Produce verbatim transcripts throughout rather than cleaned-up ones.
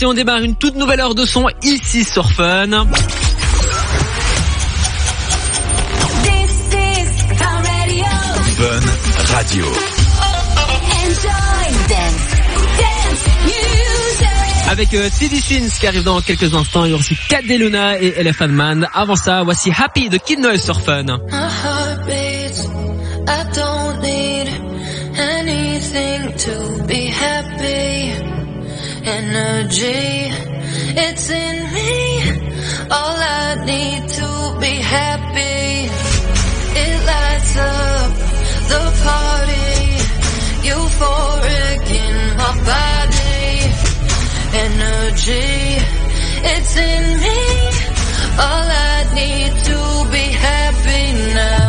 parti, on démarre une toute nouvelle heure de son ici sur Fun. Fun Radio. Avec euh, T D Shins qui arrive dans quelques instants, il y aura aussi Cat Deluna et Elephant Man. Avant ça, voici Happy de Kid Noise sur Fun. I don't need anything to be happy. Energy, it's in me. All I need to be happy. It lights up the party. Euphoric in my body. Energy, it's in me. All I need to be happy now.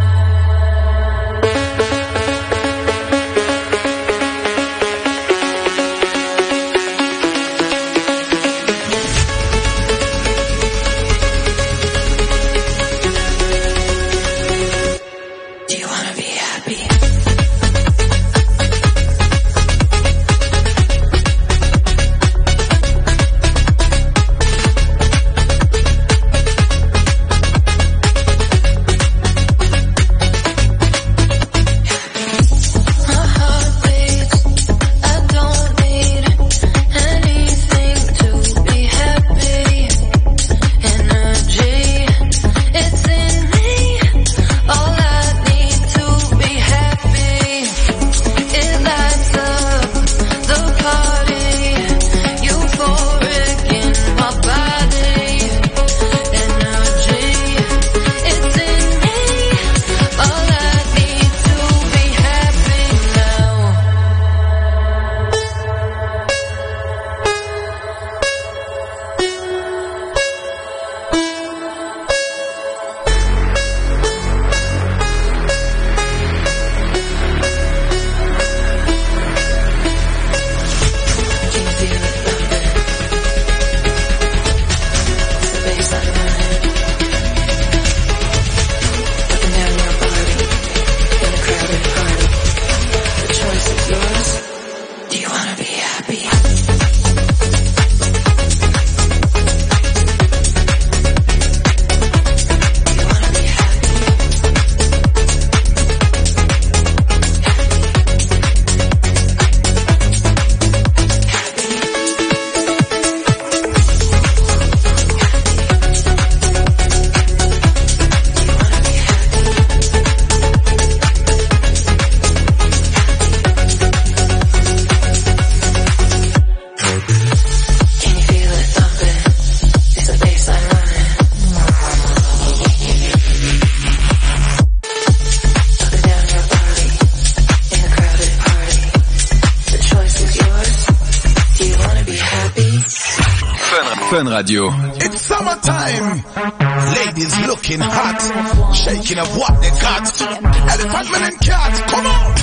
Fun Radio. It's summertime. Ladies looking hot, shaking up what they got. Elephant Man and Cat, come on.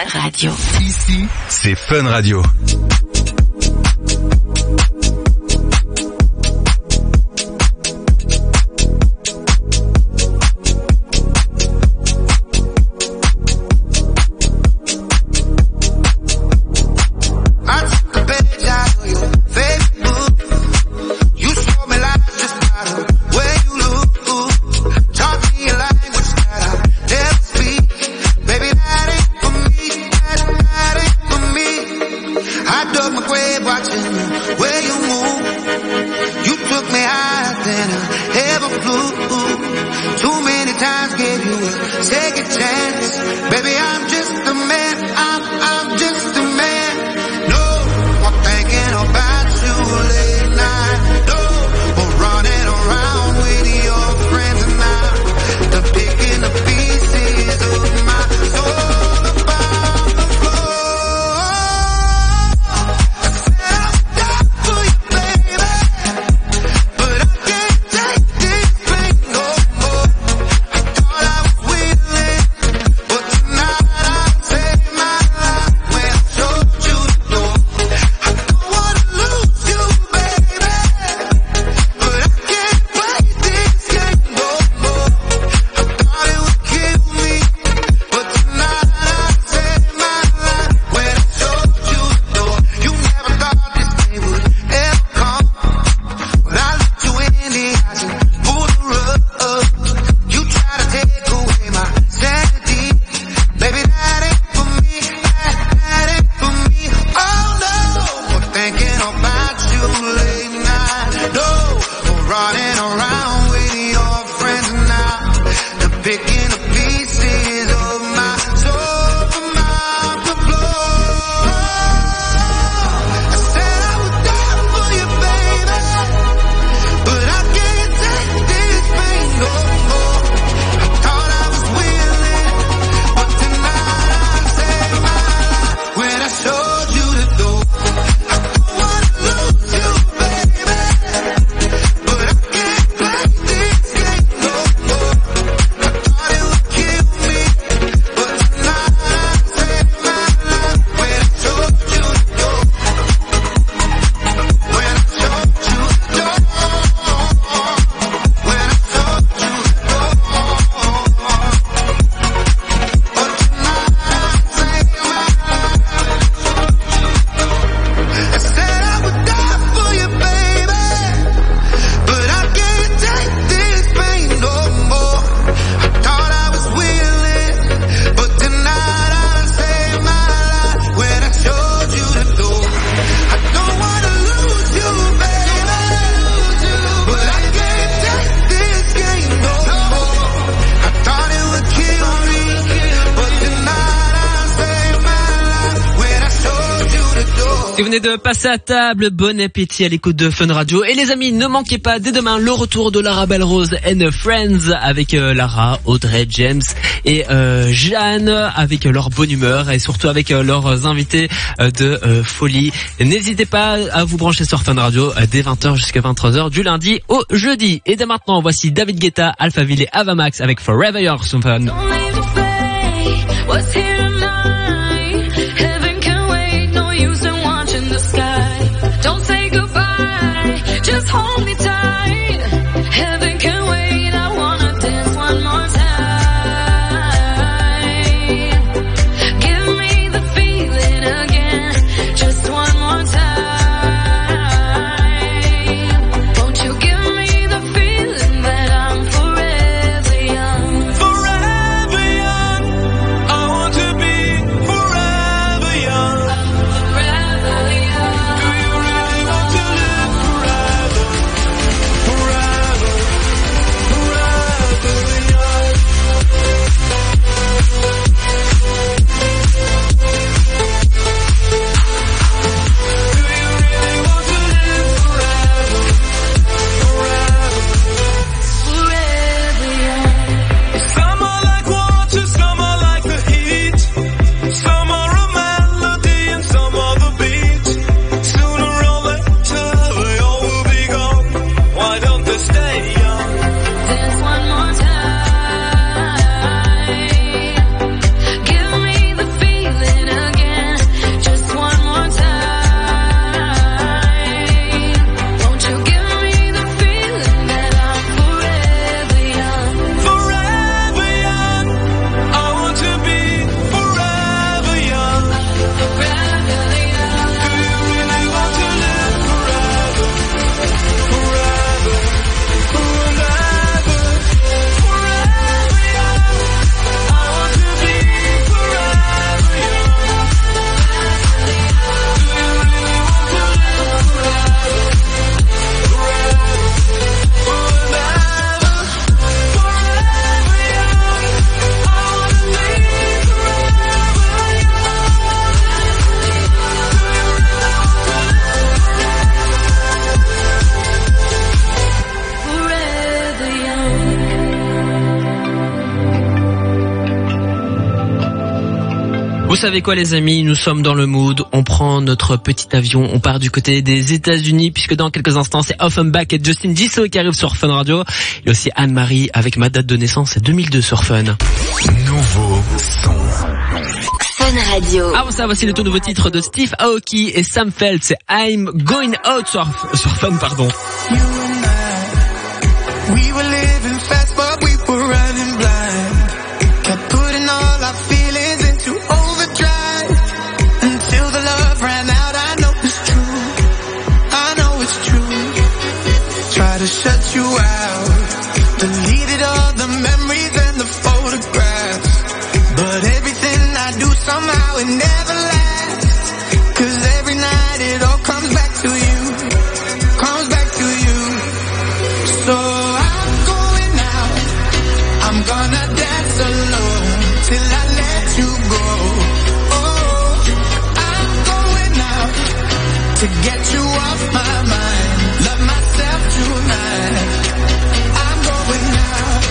Radio. Ici, c'est Fun Radio. Si vous venez de passer à table, bon appétit à l'écoute de Fun Radio. Et les amis, ne manquez pas dès demain le retour de Lara Belle-Rose and Friends avec euh, Lara, Audrey, James et euh, Jeanne, avec euh, leur bonne humeur et surtout avec euh, leurs invités euh, de euh, folie. N'hésitez pas à vous brancher sur Fun Radio euh, dès vingt heures jusqu'à vingt-trois heures du lundi au jeudi. Et dès maintenant, voici David Guetta, Alphaville et Avamax avec Forever Yours sur Fun. Just hold me tight. Heaven can wait. I wanna dance one more time. Give me the feeling again. Just one more time. Won't you give me the feeling that I'm forever young? Forever young. I want to be forever young. Forever young. Do you really want to live forever? Vous savez quoi les amis, nous sommes dans le mood, on prend notre petit avion, on part du côté des États-Unis puisque dans quelques instants c'est Offenbach et Justin Dissot qui arrivent sur Fun Radio. Et aussi Anne-Marie avec ma date de naissance, c'est deux mille deux sur Fun. Nouveau son. Fun Radio. Avant ça, voici le tout nouveau titre de Steve Aoki et Sam Feldt, c'est I'm Going Out sur, sur Fun, pardon. You and I, we were living fast but we were running blind. Kept putting all our feelings into overdrive until the love ran out. I know it's true, I know it's true. Try to shut you out, deleted all the memories and the photographs, but everything I do somehow it never lasts. Cause every night it all comes back to you, comes back to you. So I'm going out, I'm gonna dance alone till I let you go. Oh, I'm going out to get you off my mind, love myself tonight. I'm going out.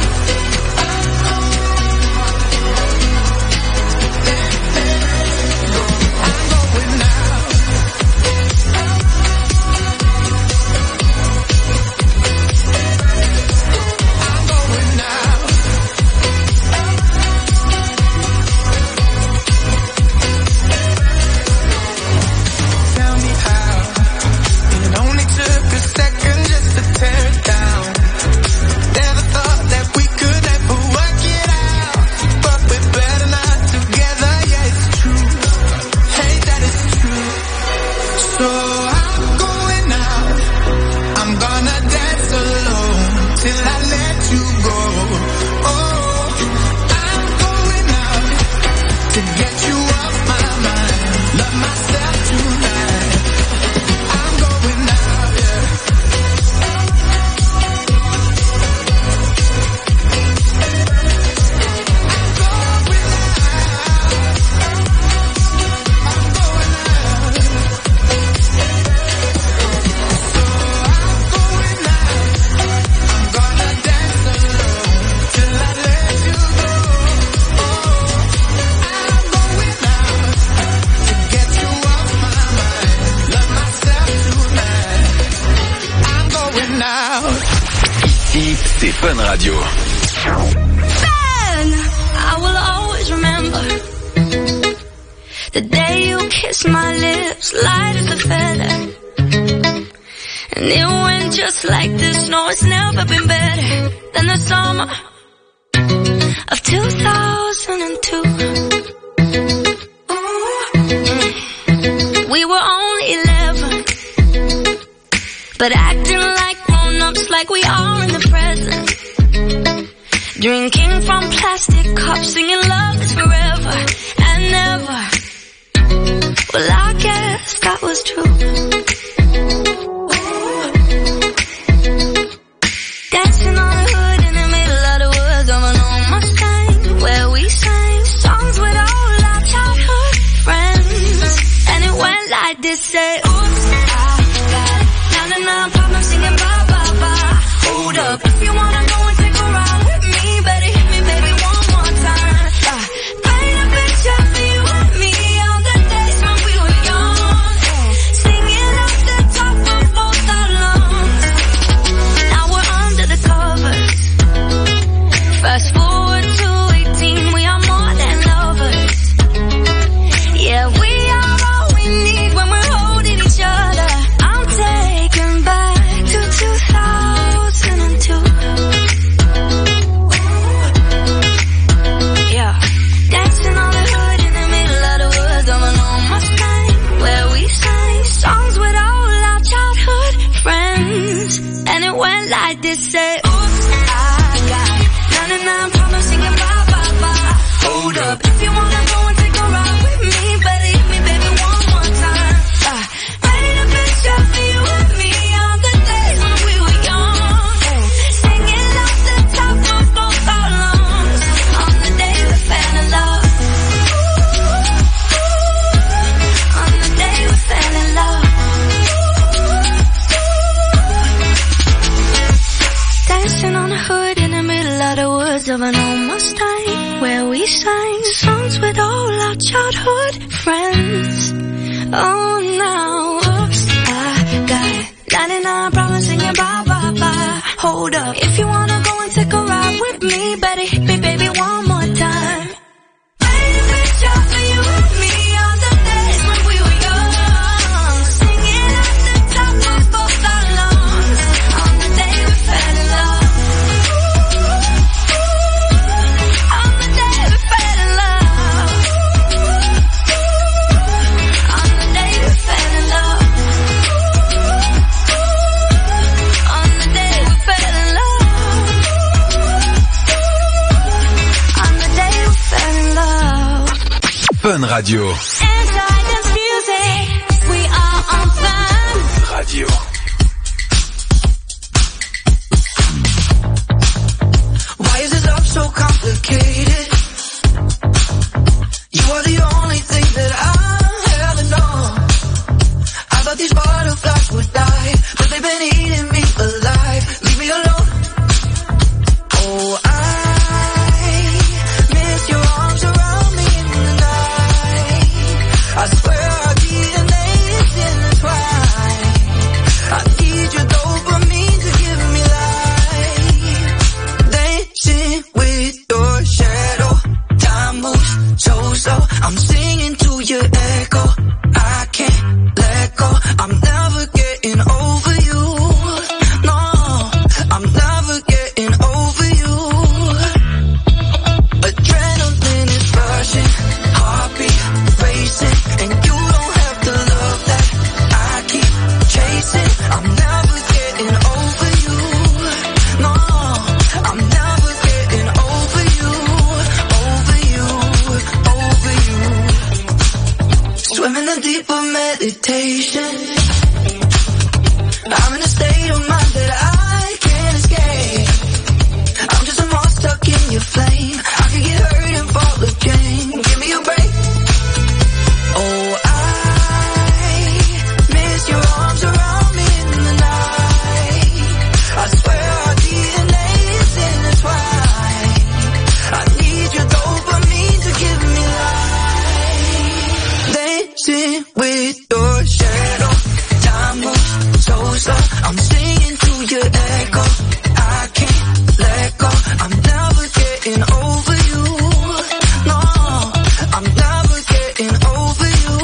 C'est Fun Radio. Fun! I will always remember the day you kissed my lips, light as a feather. And it went just like this. No, it's never been better than the summer of two thousand two. We were only eleven, but acting like grown-ups, like we are in the present. Drinking from plastic cups, singing love is forever and never. Well, I guess that was true. Dancing on the hood in the middle of the woods of an old Mustang, where we sang songs with all our childhood friends. And it went like this, say, oops, I got ninety-nine problems singing bye, bye, bye. Hold up, if you wanna go and take a ride with me, better hit me, baby, one more time. Uh, paint a picture for you and me on the days when we were young, singing off the top of both our lungs. Now we're under the covers. Fast forward to eighteen, we are more than lovers. Yeah, we are all we need when we're holding each other. I'm taken back to two thousand two. Yeah, dancing on the hood in the middle of the woods of an old Mustang, where we sang songs with all our childhood friends. And it went like this, say, oops, I got ninety-nine problems singing bye, bye, bye. Hold up, if you wanna go and take a ride with me, better hit me, baby, one more time. Uh, paint a picture for you and me on the days when we were young, singing off the top of both our lungs on the day we fell in love. On the day we fell in love. Dancing on the hood in the middle of the woods of an old Mustang, where we sang songs with all our childhood friends. Oh no, oops, I got ninety-nine problems singing bye bye bye. Hold up, if you wanna go and take a ride with me, better hit me baby one more time. Paint a picture for you and me on the days when we were young, singing at the top of both our lungs, on the day we fell in love. On the day we fell in love. On the day we fell in love. On the day we fell in love. On the day we fell in love. Fun Radio. Inside this music, we are on fun. Radio. Why is this love so complicated? You are the only thing that I ever know. I thought these butterflies would die, but they've been eating me alive. Leave me alone. Oh, I miss your arms around me in the night. I swear our D N A is intertwined. I need your dopamine to give me life. Dancing with your shadow, time moves so slow. I'm singing to your echo. I can't let go. I'm never getting over you. No, I'm never getting over you. Adrenaline is rushing, heartbeat racing, and you don't have the love that I keep chasing. I'm never getting over you. No, I'm never getting over you, over you, over you. Swimming in deeper meditation. I'm in a state of mind that I can't escape. I'm just a moth stuck in your flame. I could get hurt and fall again. Give me a break. Oh, I miss your arms around me in the night. I swear our D N A is intertwined. I need your dopamine to give me life. Dancing with your shadow, time moves so slow. I'm singing to your echo. I can't let go. I'm never getting over you. No, I'm never getting over you.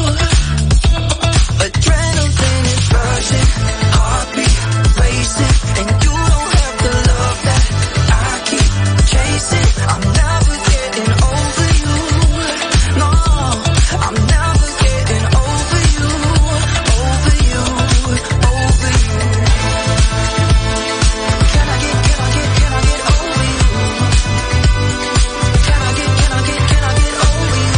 Adrenaline is rushing, heartbeat racing, and you don't have the love that I keep chasing. I'm never getting over you. No, I'm never getting over you, over you, over you. Can I get, can I get, can I get over you? Can I get, can I get, can I get over you?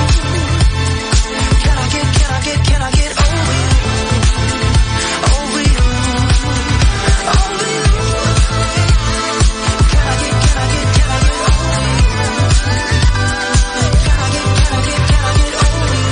Can I get, can I get, can I get over you? Over you, over you. Can I get, can I get, can I get over you? Can I get, can I get, can I get over you?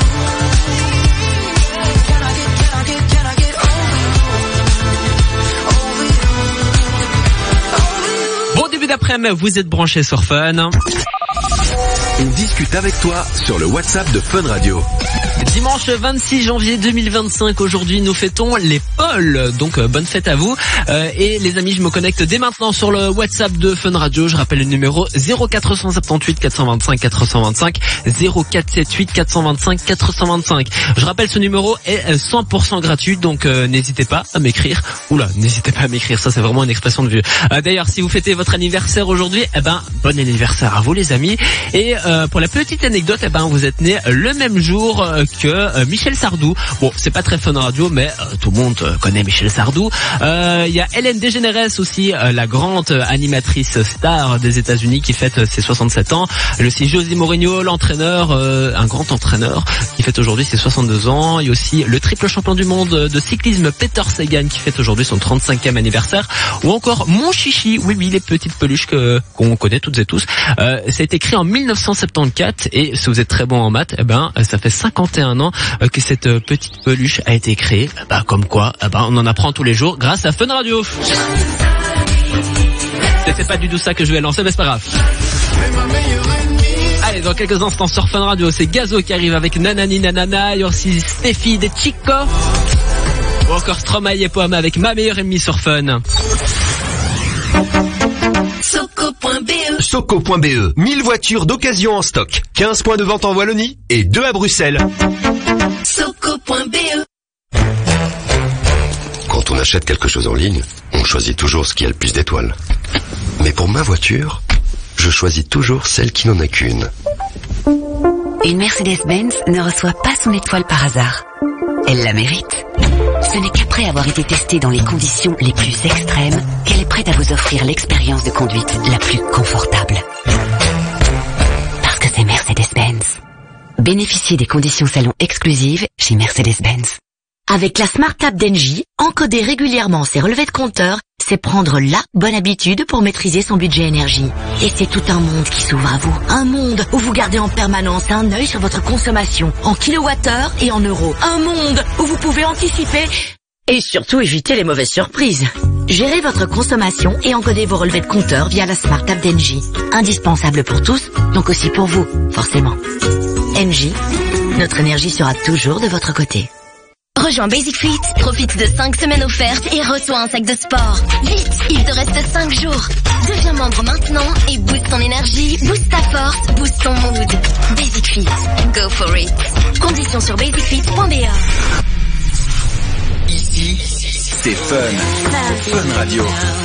Can I get, can I get, can I get over you? Over you, over you. Bon début d'après-midi, vous êtes branchés sur Fun. On discute avec toi sur le WhatsApp de Fun Radio. Dimanche vingt-six janvier deux mille vingt-cinq, aujourd'hui nous fêtons les Pauls, donc euh, bonne fête à vous. Euh, et les amis, je me connecte dès maintenant sur le WhatsApp de Fun Radio. Je rappelle le numéro zéro quatre cent soixante-dix-huit quatre cent vingt-cinq quatre cent vingt-cinq, zéro quatre cent soixante-dix-huit quatre cent vingt-cinq quatre cent vingt-cinq. Je rappelle, ce numéro est cent pour cent gratuit, donc euh, n'hésitez pas à m'écrire. Oula, n'hésitez pas à m'écrire, ça c'est vraiment une expression de vieux. Euh, D'ailleurs, si vous fêtez votre anniversaire aujourd'hui, eh ben bon anniversaire à vous les amis. Et euh, pour la petite anecdote, eh ben vous êtes nés le même jour euh, que euh, Michel Sardou. Bon, c'est pas très Fun Radio, mais euh, tout le monde euh, connaît Michel Sardou. Il euh, y a Hélène DeGeneres aussi, euh, la grande animatrice star des États-Unis qui fête euh, ses soixante-sept ans. Il y a aussi José Mourinho, l'entraîneur, euh, un grand entraîneur qui fête aujourd'hui ses soixante-deux ans. Il y a aussi le triple champion du monde de cyclisme Peter Sagan qui fête aujourd'hui son trente-cinquième anniversaire. Ou encore mon chichi, oui oui, les petites peluches que qu'on connaît toutes et tous. Euh, ça a été créé en mille neuf cent soixante-quatorze et si vous êtes très bon en maths, eh ben ça fait cinquante et un ans que cette petite peluche a été créée. Bah comme quoi, eh ben on en apprend tous les jours grâce à Fun Radio. C'était pas du tout ça que je vais lancer, mais c'est pas grave. Allez, dans quelques instants sur Fun Radio, c'est Gazo qui arrive avec Nanani Nanana, il y a aussi Steffi de Chico, ou encore Stromae et Poama avec Ma Meilleure Amie sur Fun. Soco.be Soco.be, mille voitures d'occasion en stock, quinze points de vente en Wallonie et deux à Bruxelles. Soco.be Quand on achète quelque chose en ligne, on choisit toujours ce qui a le plus d'étoiles. Mais pour ma voiture, je choisis toujours celle qui n'en a qu'une. Une Mercedes-Benz ne reçoit pas son étoile par hasard. Elle la mérite. Ce n'est qu'après avoir été testée dans les conditions les plus extrêmes qu'elle est prête à vous offrir l'expérience de conduite la plus confortable. Parce que c'est Mercedes-Benz. Bénéficiez des conditions salon exclusives chez Mercedes-Benz. Avec la Smart App d'Engie, encoder régulièrement ses relevés de compteur, c'est prendre la bonne habitude pour maîtriser son budget énergie. Et c'est tout un monde qui s'ouvre à vous. Un monde où vous gardez en permanence un œil sur votre consommation, en kilowattheures et en euros. Un monde où vous pouvez anticiper et surtout éviter les mauvaises surprises. Gérez votre consommation et encodez vos relevés de compteur via la Smart App d'Engie. Indispensable pour tous, donc aussi pour vous, forcément. Engie, notre énergie sera toujours de votre côté. Rejoins Basic Fit, profite de cinq semaines offertes et reçois un sac de sport. Vite, il te reste cinq jours. Deviens membre maintenant et booste ton énergie, booste ta force, booste ton mood. Basic Fit, go for it. Conditions sur basic fit point b a. Ici, c'est Fun. Fun Radio.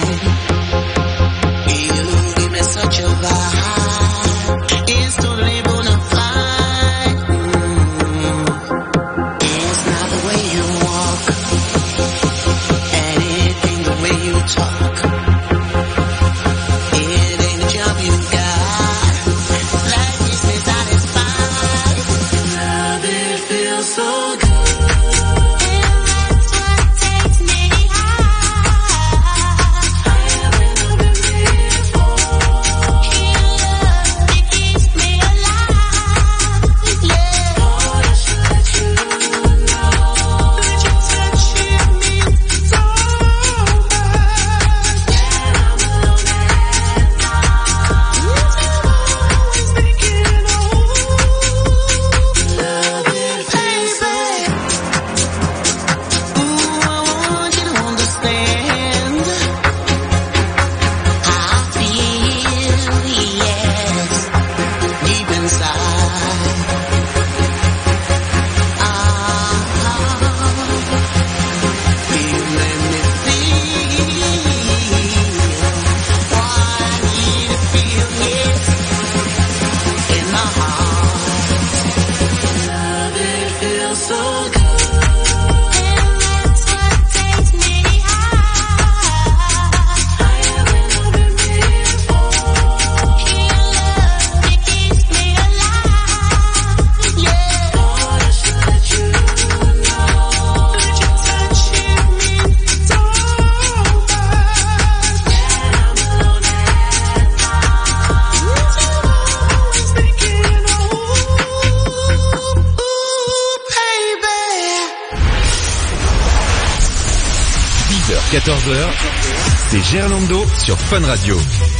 quatorze heures, c'est Gerlando sur Fun Radio.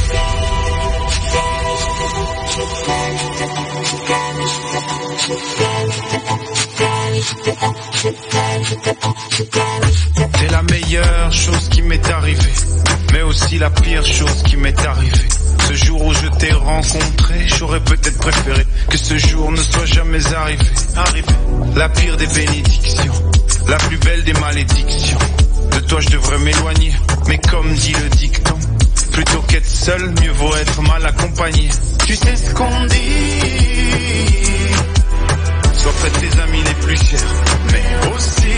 C'est la meilleure chose qui m'est arrivée, mais aussi la pire chose qui m'est arrivée. Ce jour où je t'ai rencontré, j'aurais peut-être préféré que ce jour ne soit jamais arrivé. Arrivé. La pire des bénédictions, la plus belle des malédictions. De toi je devrais m'éloigner, mais comme dit le dicton, plutôt qu'être seul, mieux vaut être mal accompagné. Tu sais ce qu'on dit, sois près de tes amis les plus chers, mais aussi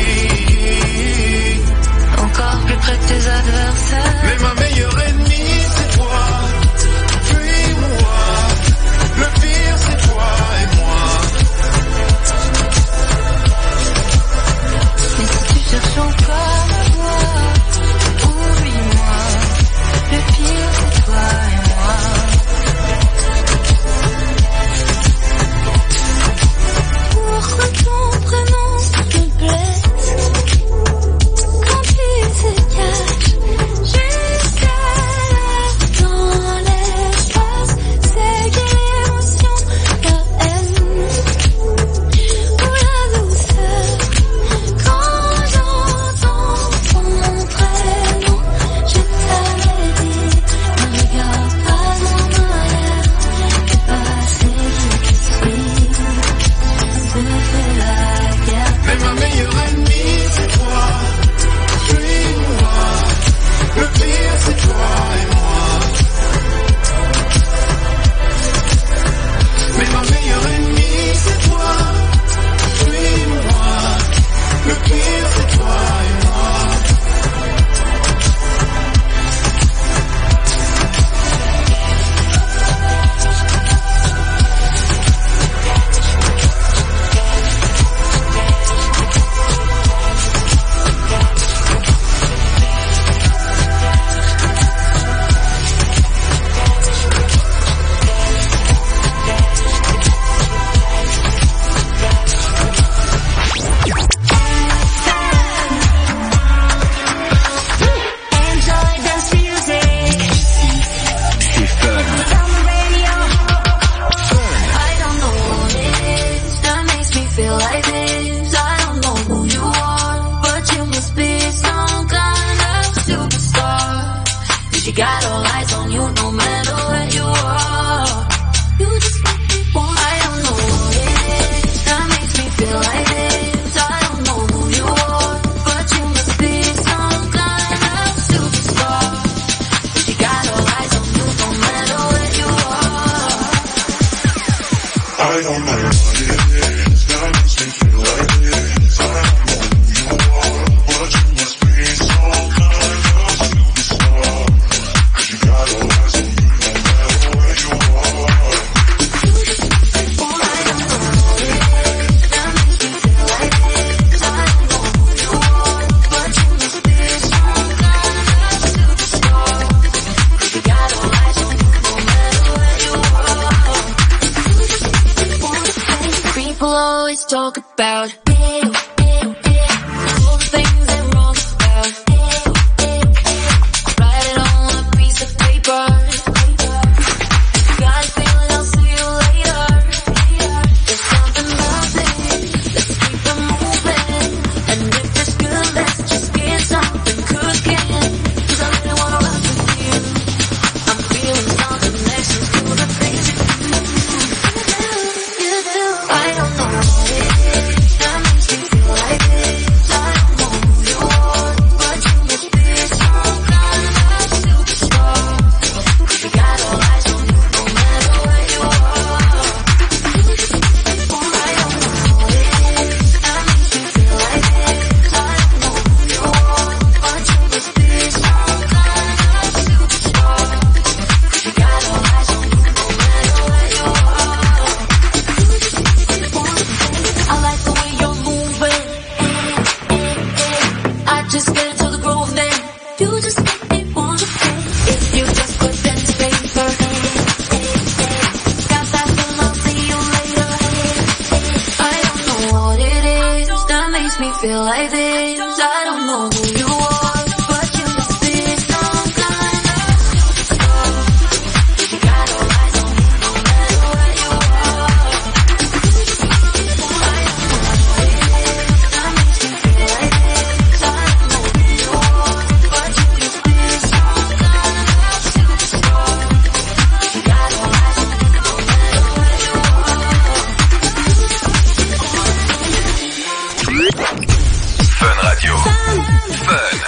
encore plus près de tes adversaires. Mais ma meilleure ennemie c'est toi, puis moi, le pire c'est toi et moi. Mais si tu cherches encore ma voix, oublie-moi, le pire c'est toi et moi. Pourquoi ton prénom te blesse quand tu te caches jusqu'à la I don't know what it is that makes me feel like this. I don't know who you are, but you must be some kind of superstar. 'Cause you got all eyes on you no matter where you are. I don't know what it is that makes me feel like this. I don't know who you are, but you must be some kind of superstar. 'Cause you got all eyes on you no matter where you are. People always talk about me, all the things they're wrong about. Write it on a piece of paper. Got a feeling I'll see you later. There's something about it, let's keep it moving. And if it's good, let's just get something cooking. 'Cause I really wanna rock with you. I'm feeling some connections to the things you do. You do. I don't know what it is that makes me feel like this. I don't know who you are, but you must be some kind of superstar. 'Cause you got all eyes on you no matter where you are. I don't know what it is that makes me feel like this. I don't know who you are, but you must be some kind of superstar. 'Cause you got all eyes on you no matter where you are. I like the way you're moving. I just get into the groove then. You just make me want to play. If you just put pen to paper. Got that feeling I'll see you later. I don't know what it is that makes me feel like this. I don't know who you are, but you must be some kind of superstar. 'Cause you got all eyes on you no matter where you are. I don't know what it is that makes me feel like this. I don't know who you are, but you must be some kind of superstar. 'Cause you got all eyes on you no matter where you are. Fun Radio. Fun.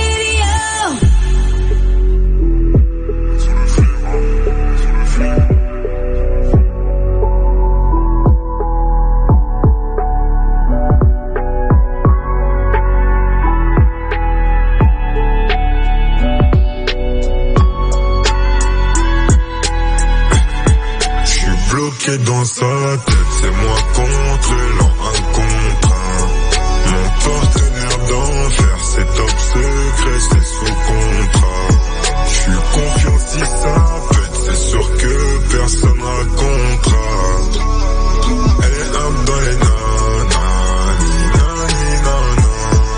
J'suis bloqué dans sa tête, c'est moi contre l'an, un contre un. Mon partenaire d'enfer, c'est top secret, c'est sous contrat. J'suis confiant si ça pète, c'est sûr que personne racontera. Elle est up dans les nanas, ni nani nana.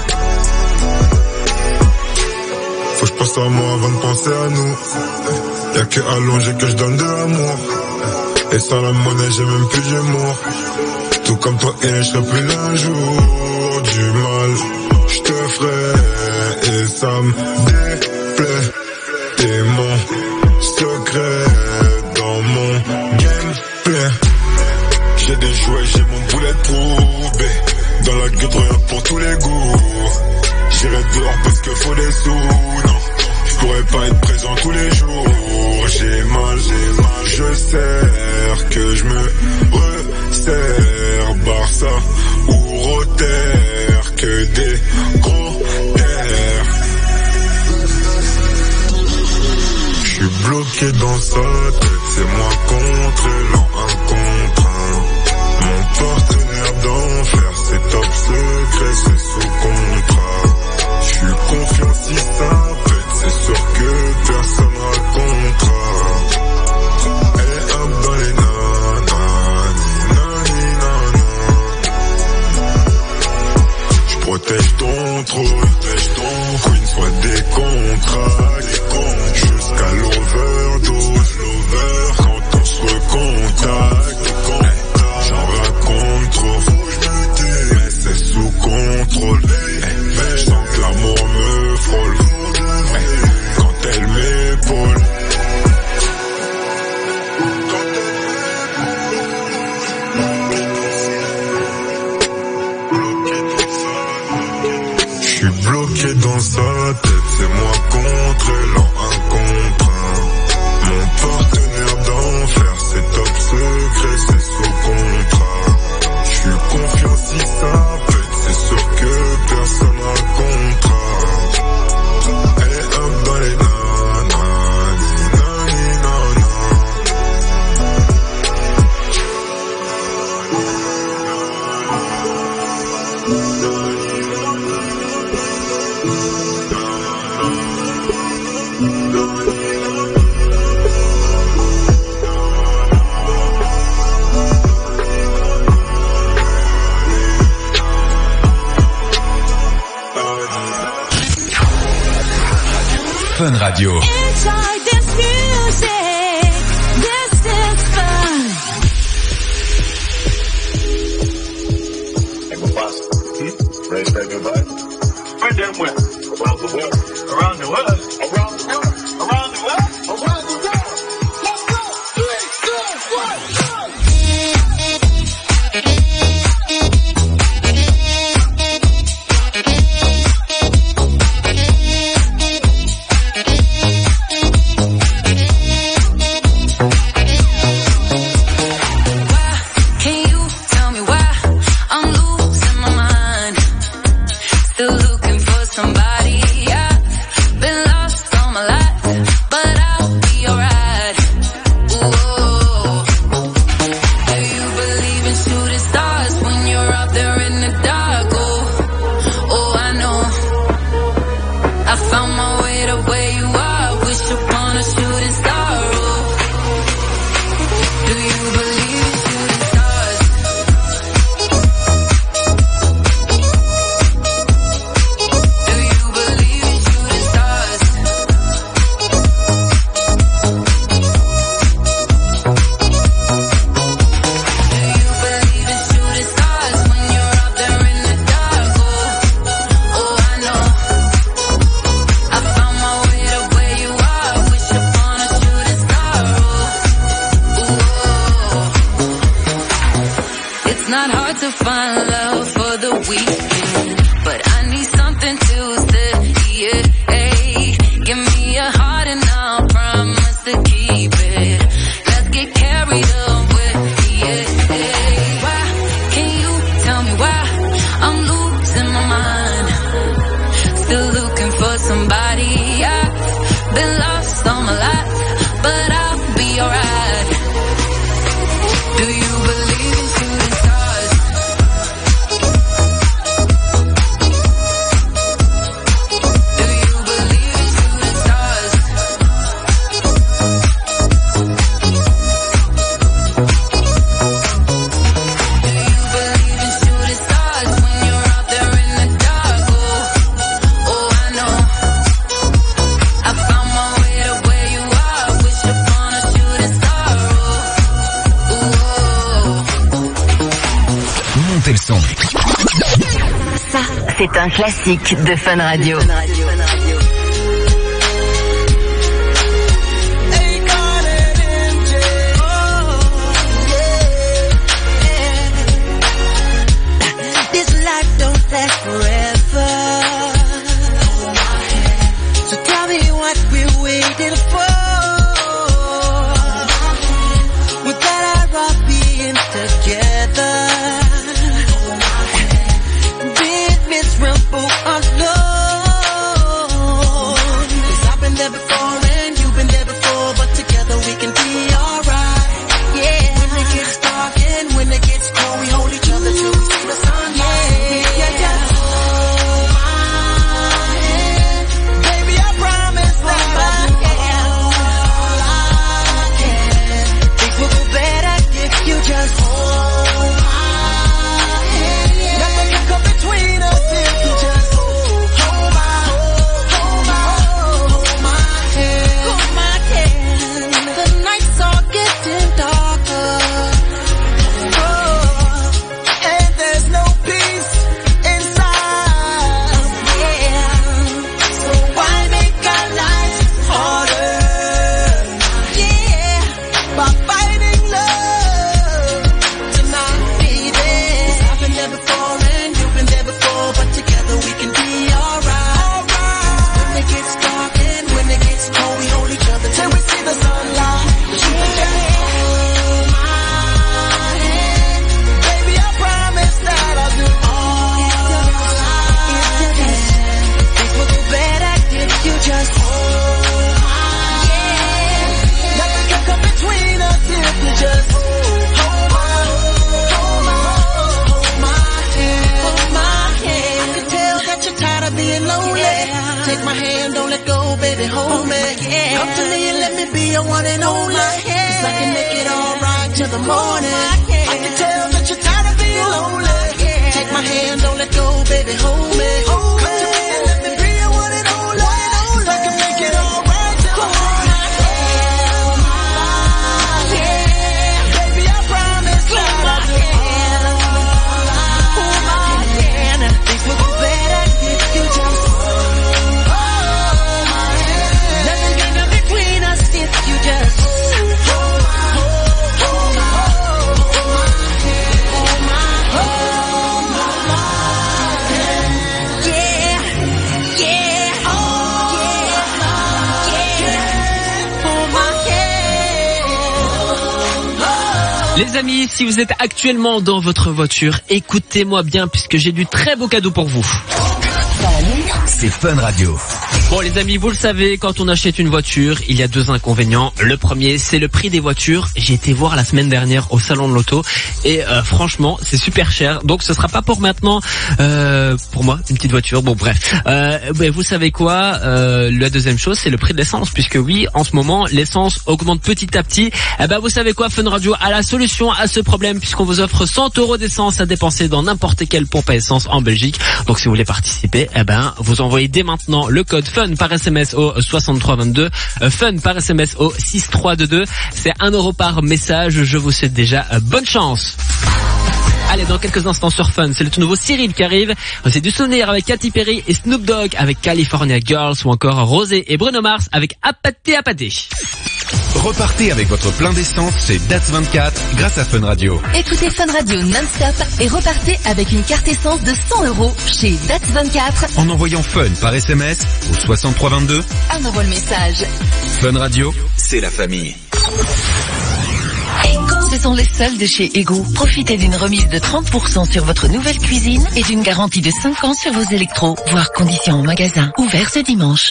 Faut que j'pense à moi avant de penser à nous. Y'a que allongé que j'donne de l'amour. Et sans la monnaie j'ai même plus d'humour. Tout comme toi et je serai plus l'un jour. Du mal j'te ferai et ça me déplaît. T'es mon secret dans mon gameplay. J'ai des jouets, j'ai mon boulet proof. Dans la gueule rien pour tous les goûts. J'irai dehors parce que faut des sous. Non, je pourrais pas être présent tous les jours. J'ai mal, j'ai mal, je sers que je me resserre. Barça ou Rotter, que des gros airs. J'suis bloqué dans sa tête, c'est moi contre l'an, un contre un. Mon partenaire d'enfer, c'est top secret, c'est sous contrat. J'suis confiant si ça pète, c'est sûr que personne racontera. Elle est up dans les nanas, ni nani nana. J'protège ton trône, protège ton queen, soit des contrats, des comptes, jusqu'à l'overdose, l'over, quand on se recontacte, j'en raconte trop, faut que je me tais, mais c'est sous contrôle, j'sens que l'amour me frôle, quand elle m'épaule. J'suis bloqué dans sa tête, c'est moi contre l'an, un contre un. Mon partenaire d'enfer, c'est top secret, c'est sous contrat. Fun Radio. Inside this music, this is fun. Hey, Mufasa. Hmm? Ready to spread good vibes? Spread them where? Around the world. Around the world. Around the world. Around the world. Around the world. Let's go. Three, two, one, go. C'est un classique de Fun Radio. This life don't last forever. So tell me what we're waiting for. We better all be in together. Rumble alone. 'Cause I've been there before and you've been there before, but together we can be alright. Yeah. When it gets dark and when it gets cold, we hold each other till we see the sun. Yeah, yeah, yeah. Hold my hand, baby. I promise that I'll do all I can. Things will go better if you just hold my hand. Nothing can come between us. Take my hand, don't let go, baby, hold me. Yeah. Come to me and let me be your one and only. Cause I can make it alright till the morning. I can tell that you're tired of being lonely. Take my hand, don't let go, baby, hold me. Come to me and let me be your one and only. Cause I can make it alright. Les amis, si vous êtes actuellement dans votre voiture, écoutez-moi bien puisque j'ai du très beau cadeau pour vous. C'est Fun Radio. Bon les amis, vous le savez, quand on achète une voiture, il y a deux inconvénients. Le premier, c'est le prix des voitures. J'ai été voir la semaine dernière au salon de l'auto et euh, franchement, c'est super cher. Donc ce sera pas pour maintenant, euh, pour moi, une petite voiture. Bon bref, euh, ben, vous savez quoi, euh, la deuxième chose, c'est le prix de l'essence, puisque oui, en ce moment, l'essence augmente petit à petit. Eh ben vous savez quoi, Fun Radio a la solution à ce problème, puisqu'on vous offre cent euros d'essence à dépenser dans n'importe quelle pompe à essence en Belgique. Donc si vous voulez participer, eh ben vous envoyez dès maintenant le code FUN par S M S au soixante-trois vingt-deux, euh, FUN par S M S au six trois deux deux. C'est un euro par message. Je vous souhaite déjà euh, bonne chance. Allez, dans quelques instants sur Fun, c'est le tout nouveau Cyril qui arrive. C'est du souvenir avec Katy Perry et Snoop Dogg avec California Girls, ou encore Rosé et Bruno Mars avec Apaté Apaté. Repartez avec votre plein d'essence chez D A T S vingt-quatre grâce à Fun Radio. Écoutez Fun Radio non-stop et repartez avec une carte essence de cent euros chez D A T S vingt-quatre. En envoyant Fun par S M S au soixante-trois vingt-deux. On envoie le message. Fun Radio, c'est la famille. Ce sont les soldes chez Ego. Profitez d'une remise de trente pour cent sur votre nouvelle cuisine et d'une garantie de cinq ans sur vos électros, voire conditions en magasin. Ouvert ce dimanche.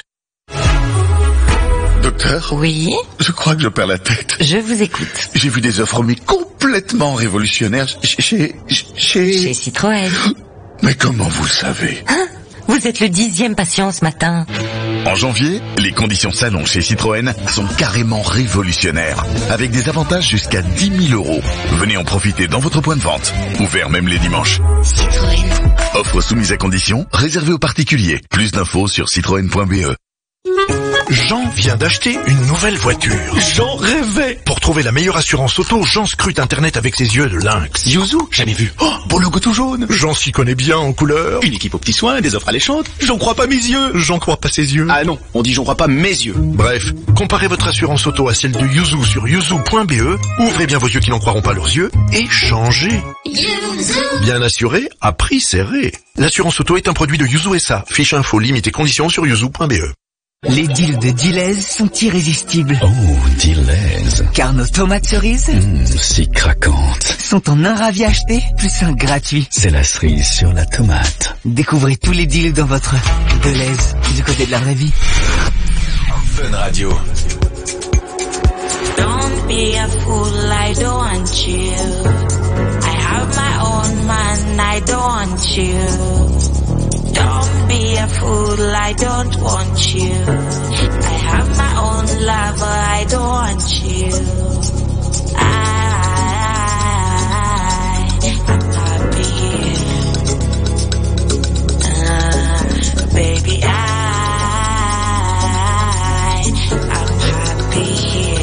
Docteur? Oui? Je crois que je perds la tête. Je vous écoute. J'ai vu des offres mais complètement révolutionnaires chez... Chez... Chez, chez Citroën. Mais comment vous le savez? Hein? Vous êtes le dixième patient ce matin. En janvier, les conditions salon chez Citroën sont carrément révolutionnaires, avec des avantages jusqu'à dix mille euros. Venez en profiter dans votre point de vente, ouvert même les dimanches. Citroën. Offre soumise à conditions, réservée aux particuliers. Plus d'infos sur citroën point b e. Jean vient d'acheter une nouvelle voiture. Jean rêvait. Pour trouver la meilleure assurance auto, Jean scrute Internet avec ses yeux de lynx. Yuzu, jamais vu. Oh, beau logo tout jaune. Jean s'y connaît bien en couleur. Une équipe aux petits soins, des offres alléchantes. J'en crois pas mes yeux. J'en crois pas ses yeux. Ah non, on dit j'en crois pas mes yeux. Bref, comparez votre assurance auto à celle de Yuzu sur yuzu point b e. Ouvrez bien vos yeux qui n'en croiront pas leurs yeux et changez. Yuzu. Bien assuré, à prix serré. L'assurance auto est un produit de Yuzu S A. Fiche info, limite et conditions sur yuzu point b e. Les deals de Deleuze sont irrésistibles. Oh, Deleuze. Car nos tomates cerises Mmh, si craquantes. sont en un ravi acheté, plus un gratuit. C'est la cerise sur la tomate. Découvrez tous les deals dans votre Deleuze, du côté de la vraie vie. Fun Radio. Don't be a fool, I don't want you. I have my own man, I don't want you. Don't be a fool, I don't want you. I have my own lover, I don't want you. I, I'm happy here. Uh, baby, I, I'm happy here.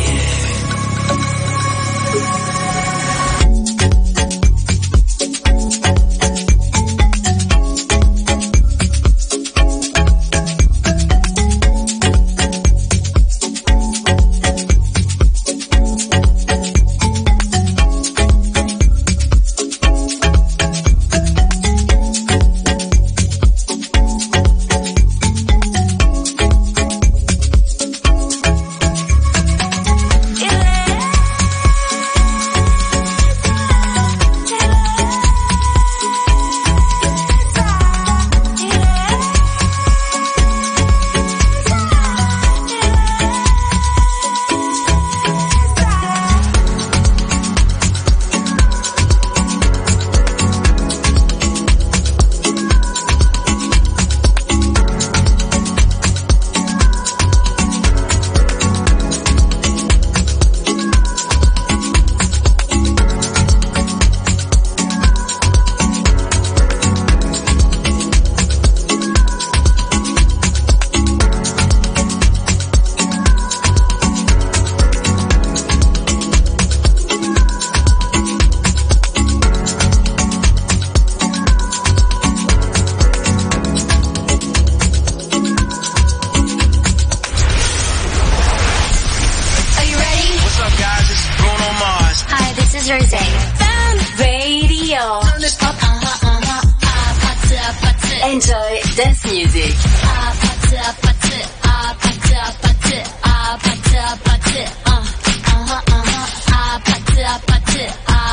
Party, uh, uh-huh, uh-huh, ah, party, party, ah.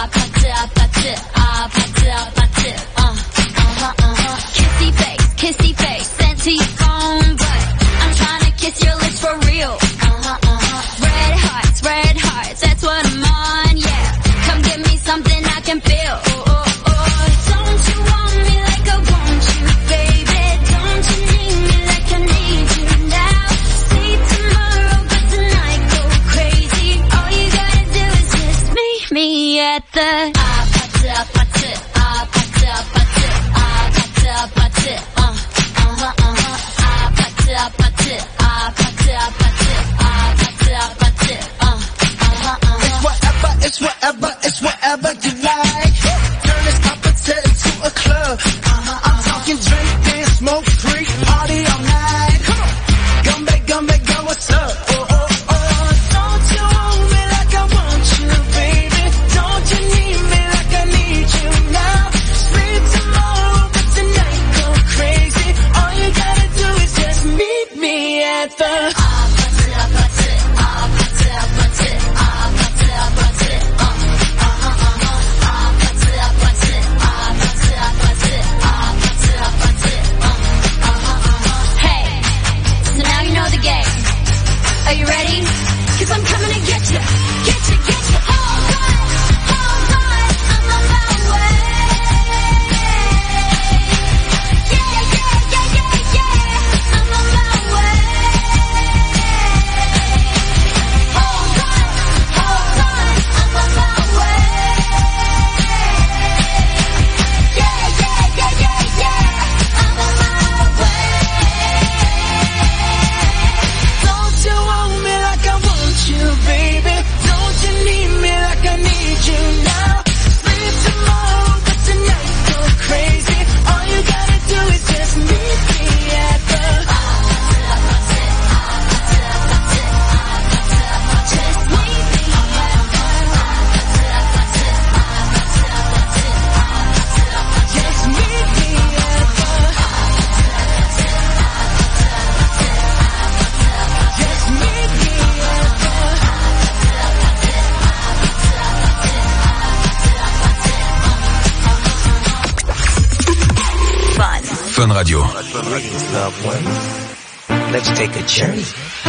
meet me at the 아파트 아파트 아파트 아파트 아파트 아파트 어 어허 어허 아파트 아파트 아파트 아파트 아파트 아파트 어 어허 어허 It's whatever, it's whatever, it's whatever you like. Turn this apache into a club. I'm talking drink, dance, smoke, freak, party all night. Come on, come back, come back, girl, what's up? Oh, oh, oh, don't you want me like I want you, baby? Don't you need me like I need you now? Sleep tomorrow, but tonight go crazy. All you gotta do is just meet me at the 아파트, 아파트, 아파트, 아파트, 아파트, 아파트, 어, 어허, 어허, 아파트, 아파트, 아파트, 아파트, 아파트, 아파트, 어, 어허, 어허. Hey, so now you know the game. Are you ready? Cause I'm coming to get you, get you, get you. Hold on, hold on, I'm on my way. Yeah, yeah, yeah, yeah, yeah, I'm on my way. Hold on, hold on, I'm on my way. Yeah, yeah, yeah, yeah, yeah, I'm on my way. Don't you want me like I want you, baby? Don't you need me like I need you now? Sleep tomorrow, but tonight go crazy. All you gotta do is just meet me at the Just meet me Just meet me at the Just meet me at Fun. Fun Radio. Greetings, loved one. Let's take a journey.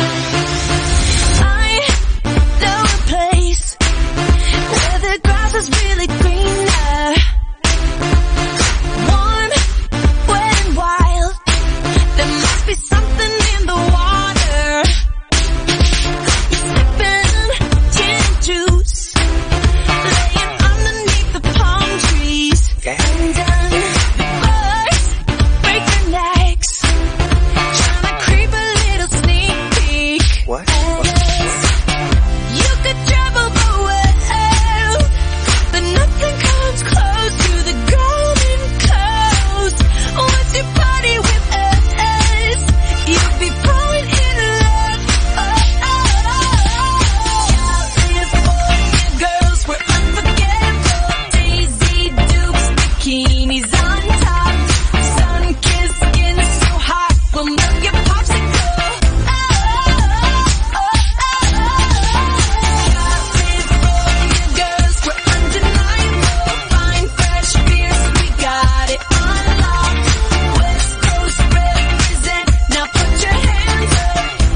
I know a place where the grass is really greener. Warm, wet and wild. There must be something in the water. Sipping gin juice, laying underneath the palm trees. And um, the birds break their necks, trying to creep a little sneak peek. What? You could travel the world, but nothing comes close to the golden coast. Once you party with us, you'll be falling in love. Oh, oh, oh. California girls were unforgettable. Daisy Dukes, bikinis on top. Sun-kissed skin so hot, we'll melt your popsicle. Oh, oh, oh, California girls were undeniable. Fine, fresh, fierce, we got it on lock. West Coast represent, now put your hands up.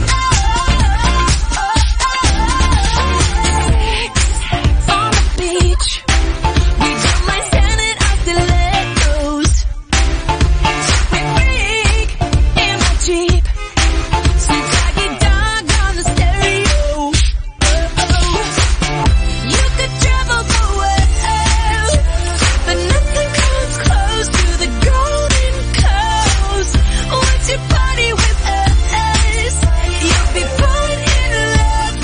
Sex on the beach, we don't mind standing out the Legos. We freak in my Jeep, some doggy dog on the stereo. You could travel the world, but nothing comes close to the golden coast. Once you party with us, you'll be falling in love.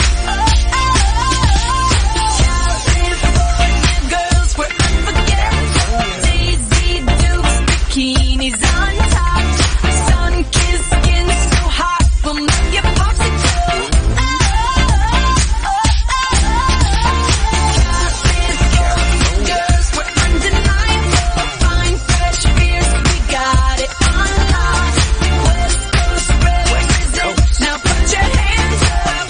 California girls were unforgettable. Daisy Dukes, bikinis on top. Sun-kissed skin so hot, we'll melt your popsicle. California girls were undeniable. Fine, fresh, fierce, we got it on lock. West Coast represent, now put your hands up.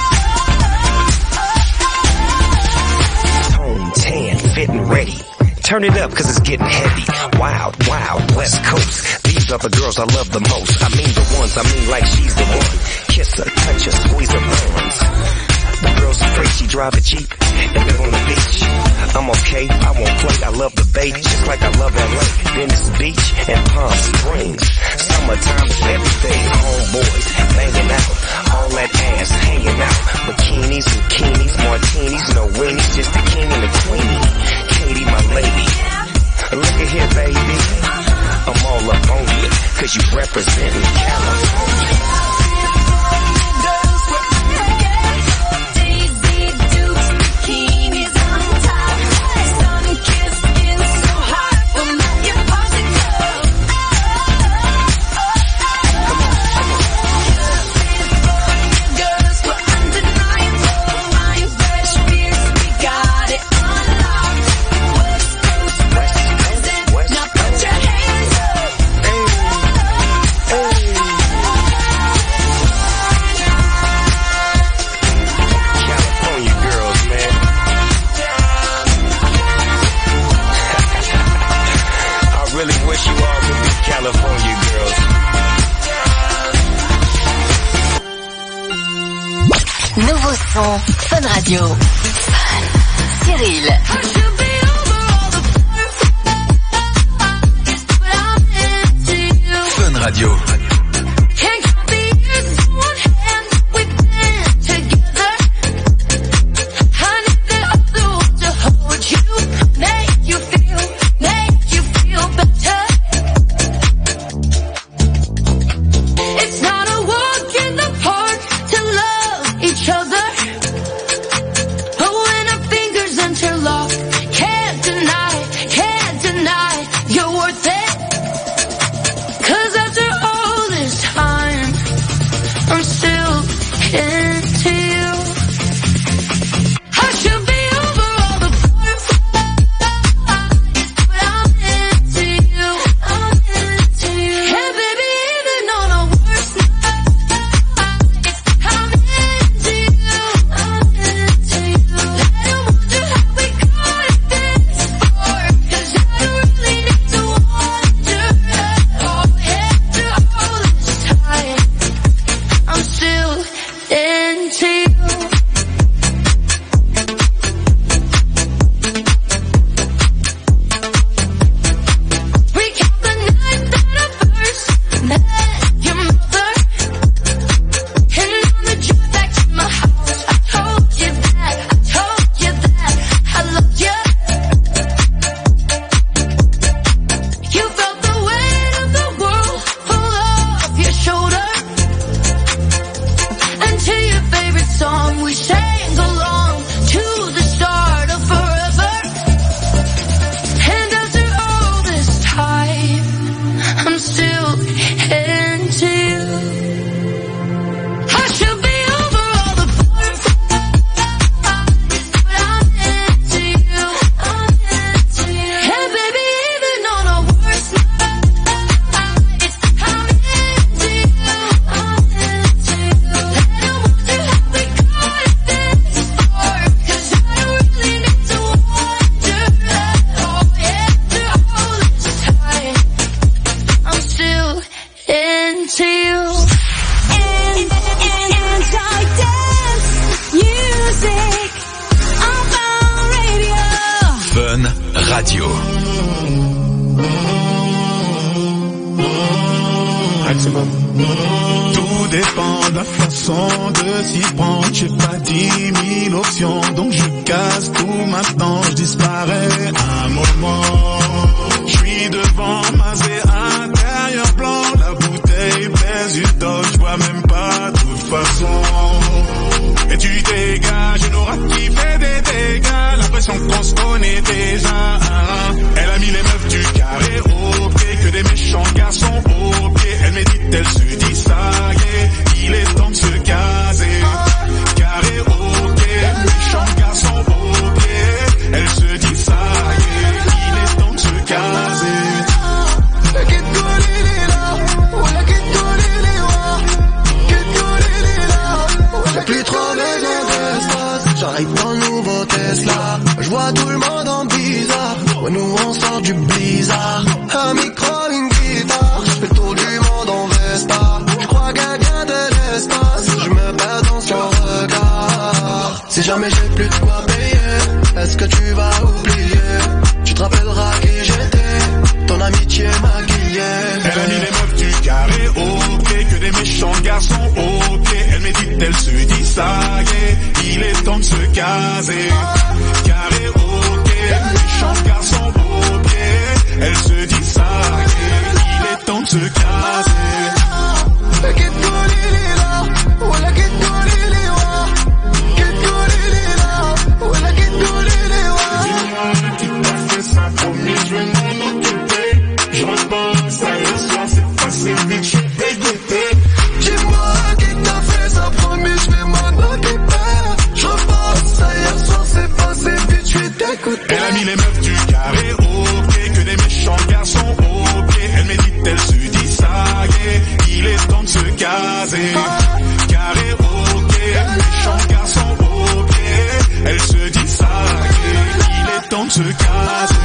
Tone tan, fit and ready. Turn it up cause it's getting heavy. Wild, wild, West Coast. These are the girls I love the most. I mean the ones, I mean like she's the one. Kiss her, touch her, squeeze her bones. The girl's afraid she drive a Jeep and live on the beach. I'm okay, I won't play, I love the bay, just like I love L A. Venice Beach and Palm Springs. Summertime is everything. Homeboys banging out, all that ass hanging out. Bikinis, bikinis, martinis, no weenies, just the king and the queen. Katie, my lady. Look at here, baby. I'm all up on you, cause you representing California. Nouveau son, Fun Radio. Fun. Cyril. Fun Radio. Tout dépend de la façon de s'y prendre. J'ai pas dix mille options, donc je casse tout maintenant. Je disparais un moment. Je suis devant Mazé, intérieur blanc. La bouteille pèse du dos, je vois même pas de toute façon. Et tu dégages une aura qui fait des dégâts. L'impression qu'on se connaît déjà. Elle a mis les meufs du carré au pied, que des méchants garçons au pied. Elle médite, elle se dit ça y est, il est temps de se caser. Carré au pied, méchants garçons au pied. Elle se dit ça y est, il est temps de se caser. J'ai plus trop besoin d'espace, j'arrive dans le nouveau Tesla. Je vois tout le monde en bizarre, ouais, nous on sort du blizzard. Un micro, une guitare, je fais le tour du monde en Vespa. Je crois qu'elle vient de l'espace, je me perds dans son regard. Si jamais j'ai plus de quoi payer, est-ce que tu vas oublier? Tu te rappelleras caser. Carré, ok, méchant garçon beau pied. Elle se dit ça, il est temps de se caser. Elle a mis les meufs du carré ok, que des méchants garçons ok. Elle médite, elle se dit ça, yeah. Il est temps de se caser. Carré ok, méchant garçon ok. Elle se dit ça, yeah. Il est temps de se caser.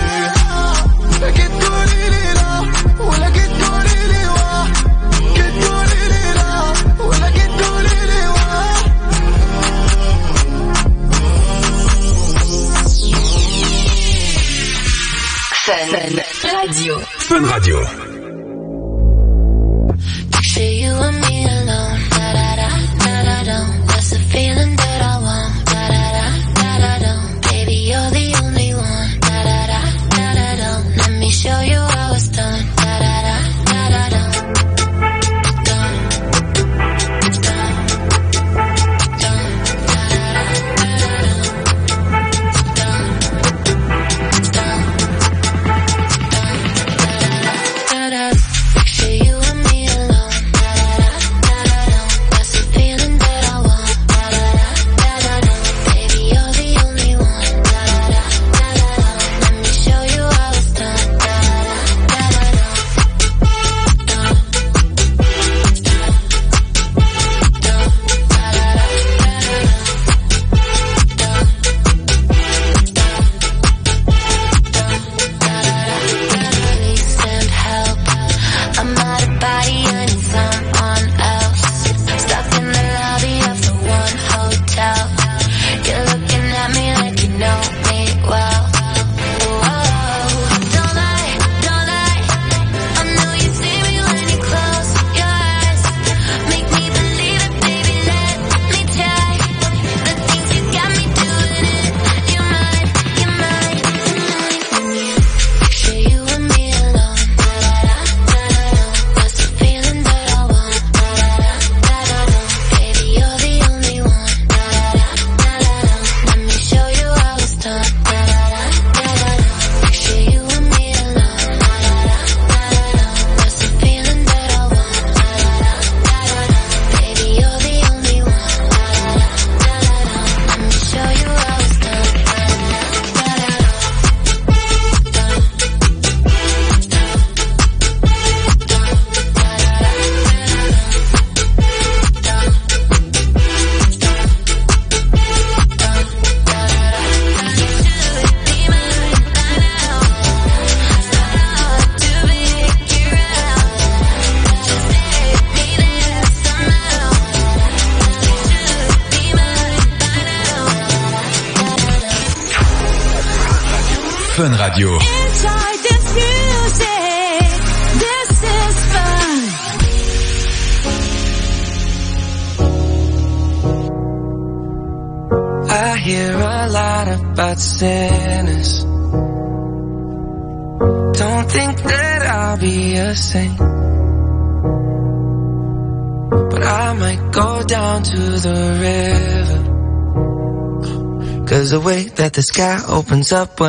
Fun Radio. Fun Radio. Picture you and me alone. Da da da da da da. That's the feeling that I want. Da da da da da da. Baby, you're the only one. Da da da da da da. Let me show you how it's done. Da da da da da da. Done, done, done. Da da da da da. Done, done. Picture you and me alone. Da da da da da da. That's the feeling that I want. Da da da da da da. Baby, you're the only one. Da da da da da da. Let me show you how it's done. Da da da da da da. Done, done, done. Da da da da da da. Done, done, done. Da da da da da. Please send help. I'm out of body, I need someone else. Stuck in the lobby of the one hotel. You're looking at me like you know me well. Whoa. Don't lie, don't lie. I know you see me when you close your eyes. Make me believe it, baby, let me try. The things you got me doing it. You're mine, you're mine, you're mine. When you picture you and me alone. Da da da da da da. That's the feeling that I want. Da da da da da da. Baby, you're the only one. Da da da da da da. Let me show you how it's done. Da da da da da da. Picture you and me alone. Da da da da da da. That's the feeling that I want. Da da da da da da. Baby, you're the only one. Da da da da da da. Let me show you how it's done. Da da da da da da. Done, Fun Radio. Inside this music, this is fun. I hear a lot about sinners. Don't think that I'll be a saint, but I might go down to the river. Cause the way that the sky opens up when